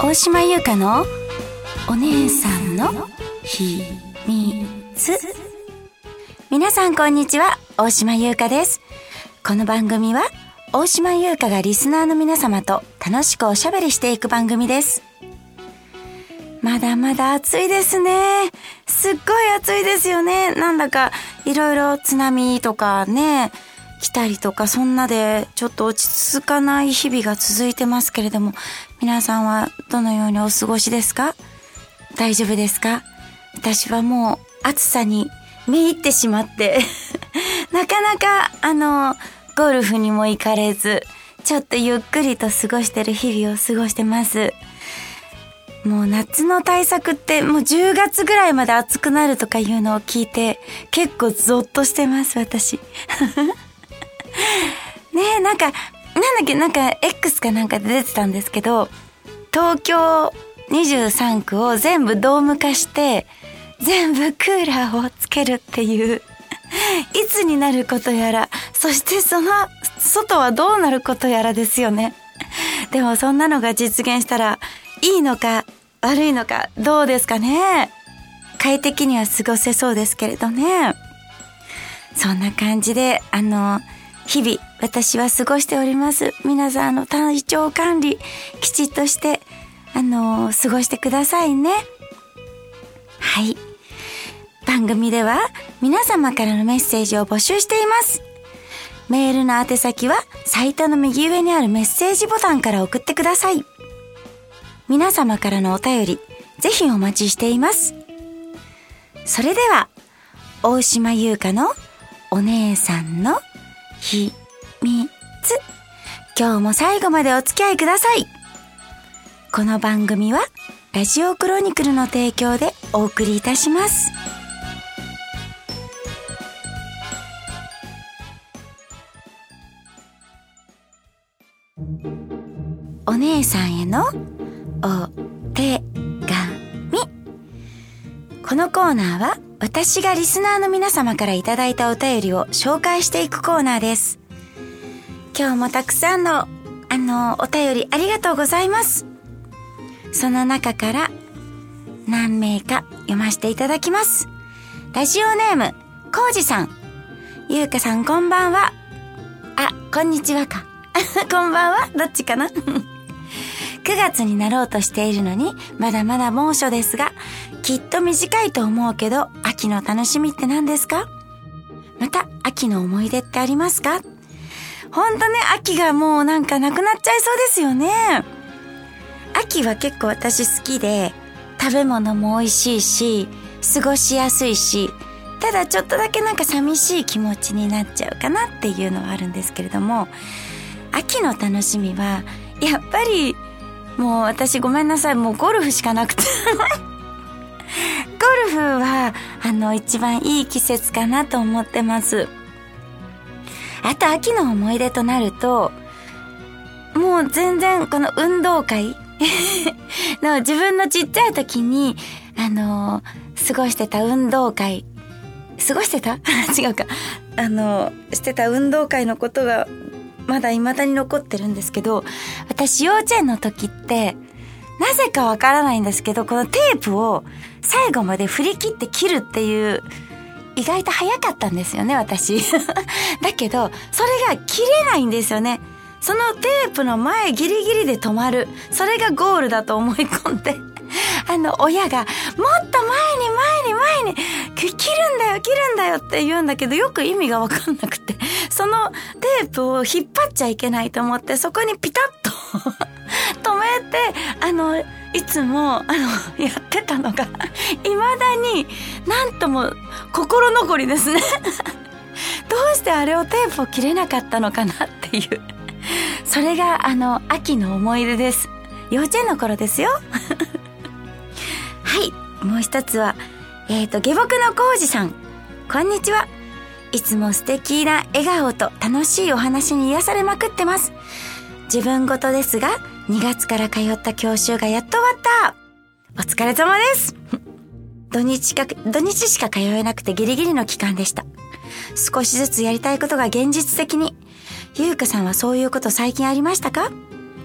大島優香のお姉さんの秘密。皆さんこんにちは、大島優香です。この番組は大島優香がリスナーの皆様と楽しくおしゃべりしていく番組です。まだまだ暑いですね。すっごい暑いですよね。なんだかいろいろ津波とかね来たりとか、そんなでちょっと落ち着かない日々が続いてますけれども、皆さんはどのようにお過ごしですか？大丈夫ですか？私はもう暑さにめいってしまってなかなかゴルフにも行かれず、ちょっとゆっくりと過ごしてる日々を過ごしてます。もう夏の対策ってもう10月ぐらいまで暑くなるとかいうのを聞いて結構ゾッとしてます、私ねえ、なんだっけ、X かなんかで出てたんですけど、東京23区を全部ドーム化して全部クーラーをつけるっていういつになることやら、そしてその外はどうなることやらですよね。でもそんなのが実現したらいいのか悪いのかどうですかね。快適には過ごせそうですけれどね。そんな感じで日々私は過ごしております。皆さん体調管理きちっとして過ごしてくださいね。はい。番組では皆様からのメッセージを募集しています。メールの宛先はサイトの右上にあるメッセージボタンから送ってください。皆様からのお便りぜひお待ちしています。それでは大島優香のお姉さんの秘密、今日も最後までお付き合いください。この番組はラジオクロニクルの提供でお送りいたします。お姉さんへのお手紙。このコーナーは私がリスナーの皆様からいただいたお便りを紹介していくコーナーです。今日もたくさんのお便りありがとうございます。その中から何名か読ませていただきます。ラジオネームコウジさん。ゆうかさんこんばんは。こんにちはかこんばんは、どっちかな9月になろうとしているのにまだまだ猛暑ですが、きっと短いと思うけど秋の楽しみって何ですか？また秋の思い出ってありますか？ほんとね、秋がもうなんかなくなっちゃいそうですよね。秋は結構私好きで、食べ物も美味しいし過ごしやすいし、ただちょっとだけなんか寂しい気持ちになっちゃうかなっていうのはあるんですけれども、秋の楽しみはやっぱりもう私ごめんなさい、もうゴルフしかなくてゴルフは一番いい季節かなと思ってます。あと秋の思い出となると、もう全然この運動会の自分のちっちゃい時に過ごしてた運動会、過ごしてた違うか、してた運動会のことがまだ未だに残ってるんですけど、私幼稚園の時ってなぜかわからないんですけど、このテープを最後まで振り切って切るっていう、意外と早かったんですよね、私だけどそれが切れないんですよね。そのテープの前ギリギリで止まる、それがゴールだと思い込んで親がもっと前に切るんだよって言うんだけど、よく意味がわかんなくて、そのテープを引っ張っちゃいけないと思って、そこにピタッと止めていつもやってたのが未だになんとも心残りですねどうしてあれをテープを切れなかったのかなっていう、それが秋の思い出です。幼稚園の頃ですよはい、もう一つは下僕のコウジさん、こんにちは。いつも素敵な笑顔と楽しいお話に癒されまくってます。自分事ですが2月から通った教習がやっと終わった。お疲れ様です土日しか通えなくてギリギリの期間でした。少しずつやりたいことが現実的に。ゆうかさんはそういうこと最近ありましたか？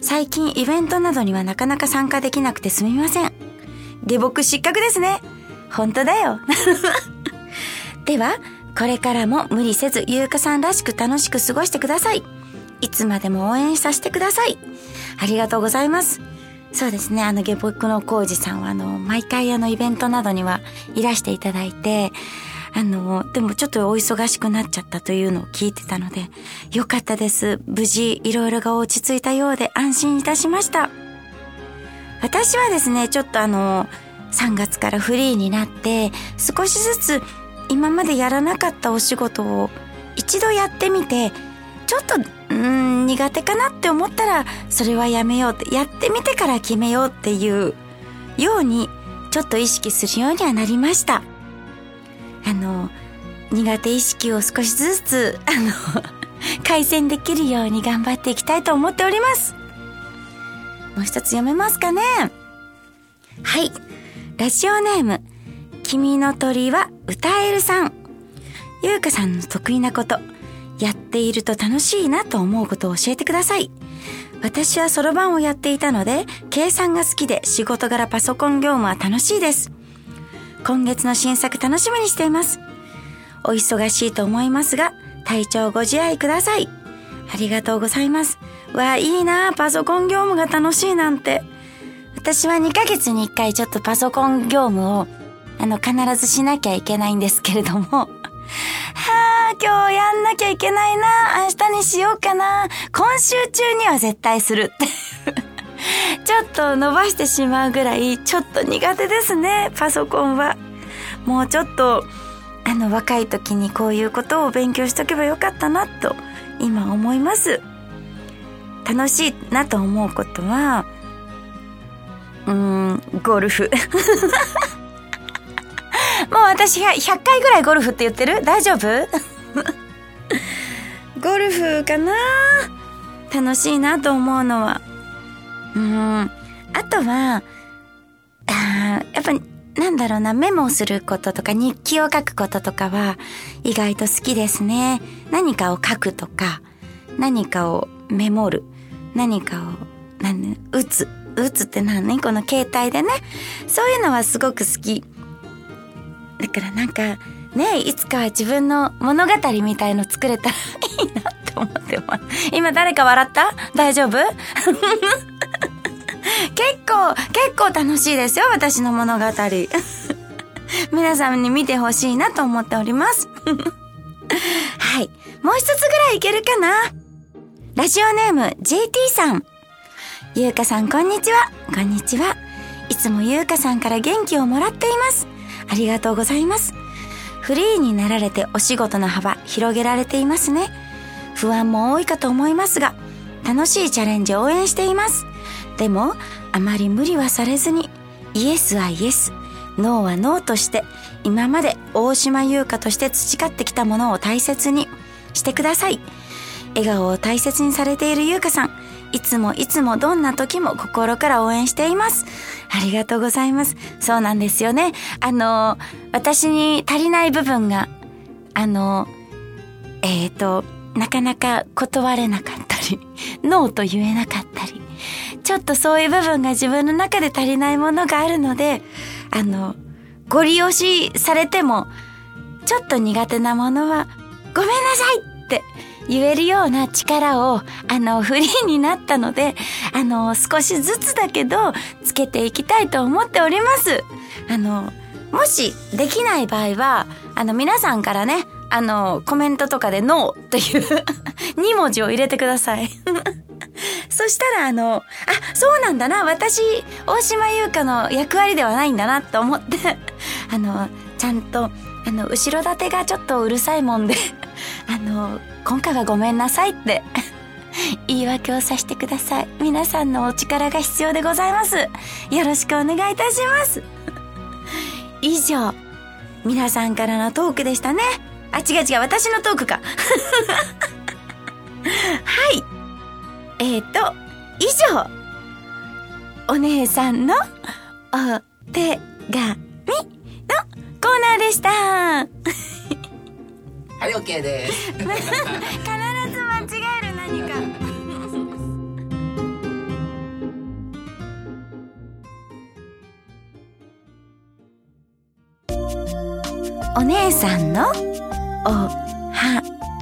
最近イベントなどにはなかなか参加できなくてすみません。下僕失格ですね。本当だよ。では、これからも無理せず優香さんらしく楽しく過ごしてください。いつまでも応援させてください。ありがとうございます。そうですね、下僕のコウジさんは毎回イベントなどにはいらしていただいて、でもちょっとお忙しくなっちゃったというのを聞いてたので、よかったです。無事いろいろが落ち着いたようで安心いたしました。私はですね、ちょっと3月からフリーになって、少しずつ今までやらなかったお仕事を一度やってみて、ちょっと苦手かなって思ったらそれはやめようって、やってみてから決めようっていうようにちょっと意識するようにはなりました。苦手意識を少しずつ改善できるように頑張っていきたいと思っております。もう一つ読めますかね。はい、ラジオネーム君の鳥は歌えるさん。優香さんの得意なこと、やっていると楽しいなと思うことを教えてください。私はそろばんをやっていたので計算が好きで、仕事柄パソコン業務は楽しいです。今月の新作楽しみにしています。お忙しいと思いますが体調ご自愛ください。ありがとうございます。わあ、いいな、パソコン業務が楽しいなんて。私は2ヶ月に1回ちょっとパソコン業務を必ずしなきゃいけないんですけれども、はあ、今日やんなきゃいけないな、明日にしようかな、今週中には絶対するってちょっと伸ばしてしまうぐらいちょっと苦手ですね、パソコンは。もうちょっと若い時にこういうことを勉強しとけばよかったなと今思います。楽しいなと思うことはゴルフもう私が100回ぐらいゴルフって言ってる？大丈夫？ゴルフかな？楽しいなと思うのは。あとは、やっぱなんだろうな、メモをすることとか日記を書くこととかは意外と好きですね。何かを書くとか、何かをメモる、何かを打つって何？この携帯でね、そういうのはすごく好き。だからなんかね、いつかは自分の物語みたいの作れたらいいなって思ってます。今誰か笑った？大丈夫？結構楽しいですよ、私の物語。皆さんに見てほしいなと思っております。はい、もう一つぐらいいけるかな。ラジオネーム JT さん。優香さん、こんにちは。こんにちは。いつも優香さんから元気をもらっています。ありがとうございます。フリーになられてお仕事の幅広げられていますね。不安も多いかと思いますが、楽しいチャレンジを応援しています。でもあまり無理はされずに、イエスはイエス、ノーはノーとして、今まで大島優香として培ってきたものを大切にしてください。笑顔を大切にされている優香さん、いつもどんな時も心から応援しています。ありがとうございます。そうなんですよね。私に足りない部分がなかなか断れなかったり、ノーと言えなかったり、ちょっとそういう部分が自分の中で足りないものがあるので、ご利用しされてもちょっと苦手なものはごめんなさいって言えるような力をフリーになったので、少しずつだけどつけていきたいと思っております。もしできない場合は皆さんからね、コメントとかでノーという2文字を入れてください。そしたらそうなんだな、私大島優香の役割ではないんだなと思ってちゃんと後ろ盾がちょっとうるさいもんで今回はごめんなさいって言い訳をさせてください。皆さんのお力が必要でございます。よろしくお願いいたします。以上、皆さんからのトークでしたね。違う、私のトークか。はい。以上、お姉さんのお手紙のコーナーでした。 はい、OK です。 必ず間違える何か。 お姉さんのお話。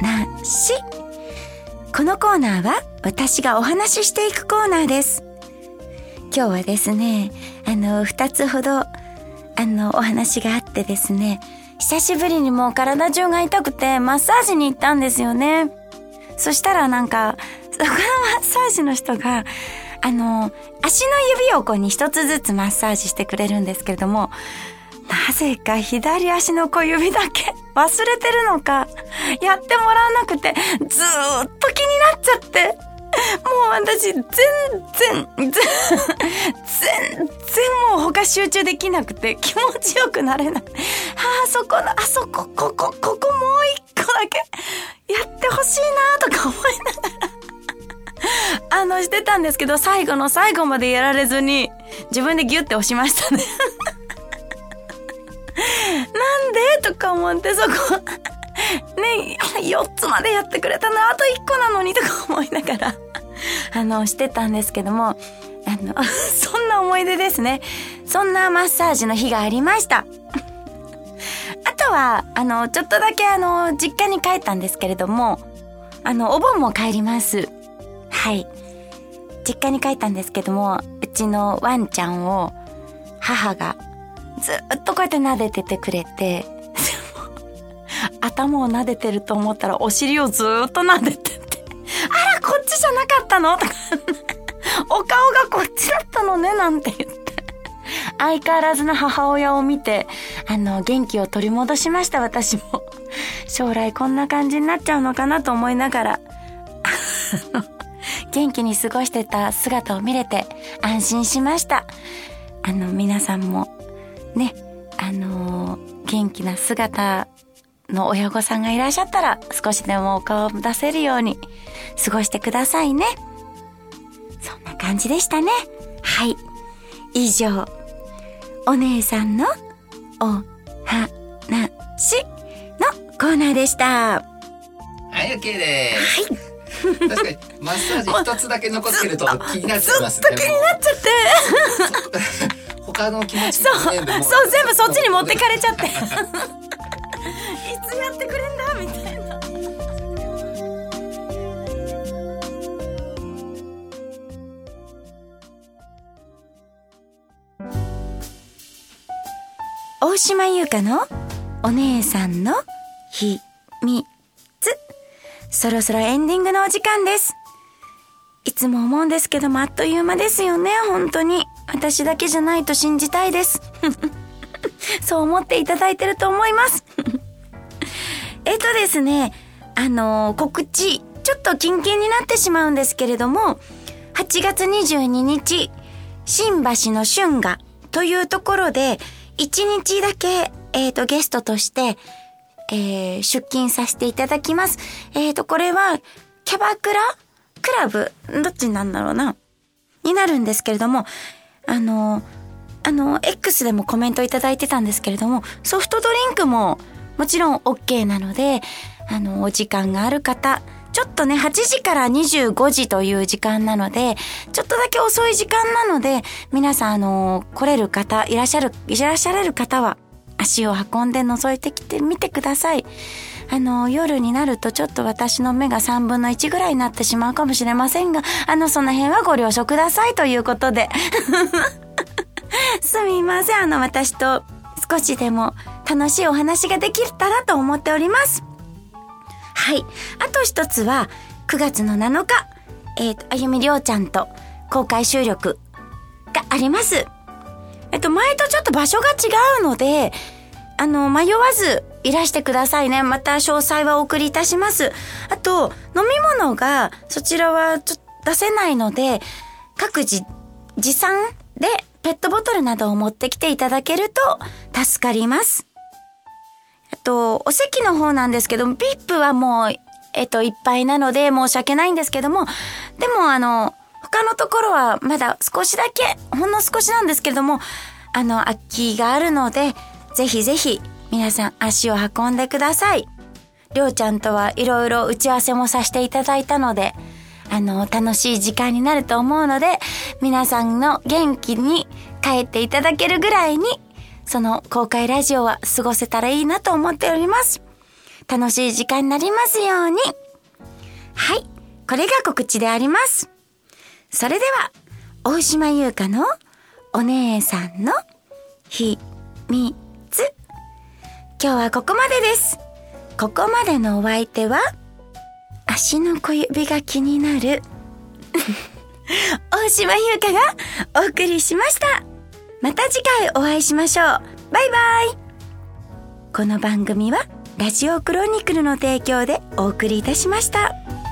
このコーナーは私がお話ししていくコーナーです。今日はですね、2つほどお話があってですね、久しぶりにもう体中が痛くてマッサージに行ったんですよね。そしたらそこのマッサージの人が足の指をに一つずつマッサージしてくれるんですけれども、なぜか左足の小指だけ忘れてるのかやってもらわなくてずーっと気になっちゃって、もう私全然もう他集中できなくて気持ちよくなれない。ここもう一個だけやってほしいなとか思いながらしてたんですけど、最後の最後までやられずに自分でギュッて押しましたねなんでとか思って、そこね、4つまでやってくれたな、あと1個なのにとか思いながらしてたんですけども、そんな思い出ですね。そんなマッサージの日がありましたあとはちょっとだけ実家に帰ったんですけれども、お盆も帰ります。はい、実家に帰ったんですけども、うちのワンちゃんを母がずっとこうやって撫でててくれて頭を撫でてると思ったらお尻をずっと撫でてて、あらこっちじゃなかったのとかお顔がこっちだったのねなんて言って、相変わらずの母親を見て元気を取り戻しました。私も将来こんな感じになっちゃうのかなと思いながら元気に過ごしてた姿を見れて安心しました。皆さんもね、元気な姿の親御さんがいらっしゃったら少しでもお顔を出せるように過ごしてくださいね。そんな感じでしたね。はい、以上お姉さんのお話のコーナーでした。 はい、OK です。 はい確かにマッサージ一つだけ残ってると気になっちゃいますね。 ずっと気になっちゃって他の気持ち全部そっちに持ってかれちゃっていつやってくれんだみたいな。大島優香のお姉さんの秘密。そろそろエンディングのお時間です。いつも思うんですけども、あっという間ですよね。本当に私だけじゃないと信じたいですそう思っていただいてると思いますですね、告知ちょっと近々になってしまうんですけれども、8月22日新橋の春画というところで1日だけゲストとして出勤させていただきます。これはキャバクラクラブどっちなんだろうなになるんですけれども、X でもコメントいただいてたんですけれども、ソフトドリンクももちろん OK なので、お時間がある方、ちょっとね8時から25時という時間なので、ちょっとだけ遅い時間なので、皆さん来れる方いらっしゃれる方は足を運んで覗いてきてみてください。夜になるとちょっと私の目が3分の1ぐらいになってしまうかもしれませんが、その辺はご了承くださいということですみません。私と少しでも楽しいお話ができたらと思っております。はい。あと一つは9月の7日、あゆみりょうちゃんと公開収録があります。前とちょっと場所が違うので、迷わずいらしてくださいね。また詳細はお送りいたします。あと、飲み物がそちらはちょっと出せないので、各自持参でペットボトルなどを持ってきていただけると助かります。あと、お席の方なんですけども、VIP はもう、いっぱいなので申し訳ないんですけども、でも他のところはまだ少しだけ、ほんの少しなんですけれども、空きがあるので、ぜひぜひ皆さん足を運んでください。りょうちゃんとはいろいろ打ち合わせもさせていただいたので、楽しい時間になると思うので、皆さんの元気に帰っていただけるぐらいにその公開ラジオは過ごせたらいいなと思っております。楽しい時間になりますように。はい、これが告知であります。それでは、大島優香のお姉さんの秘密。今日はここまでです。ここまでのお相手は、足の小指が気になる大島優香がお送りしました。また次回お会いしましょう。バイバイ。この番組はラジオクロニクルの提供でお送りいたしました。